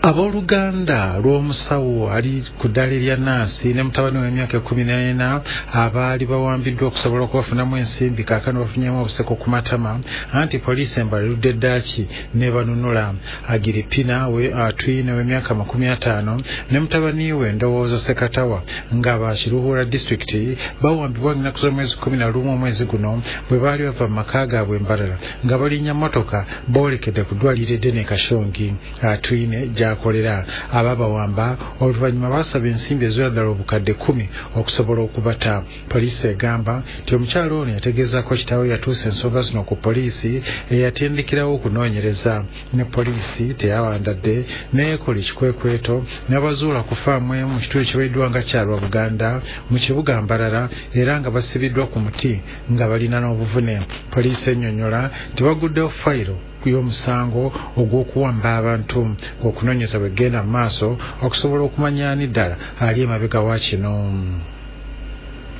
Abooluganda lw'omusawo ali ku ddaala erya Nansi ne mutabani w'emyaka 14 abaali bawambiddwa okusobola okubafunamu ensimbi kaakano bafunyeemu obuseko ku matama anti poliisi embalirudde eddaaki n'ebanunula. Agiripina Twine w'emyaka 50 ne mutabani we Ndowooza Sekatawa nga bakiruhura disitulikiti bawambibwa ennaku z'omwezi 11 omwezi guno bwe baali bava mu maka gaabwe Mbarara nga balinnya mmotoka boolekedde ku ddwaliro eddene Kashongi Twine gy'akolera. Ababawamba oluvannyuma baasaba ensimbi eziwera ddala obukadde 10 okusobola okubata. Poliisi egamba nti omukyalo ono yategeezaako kitaawe yatuusa ensonga zino ku poliisi eyatendekerawo okunoonyereza ne poliisi teyawandadde neekola ekikwekweto n'abazuula ku faamu emu mu kitundu ekibayiddwa nga kyalwa Buganda mu kibuga Mbarara era nga basibiddwa ku muti nga balina n'obuvune. Poliisi ennyonnyola nti baguddewo fayiro y'omusango ogw'okuwamba abantu okunoonyeza bwe genda mu maaso okusobola okumanya ani ddala ali emabega wa kino.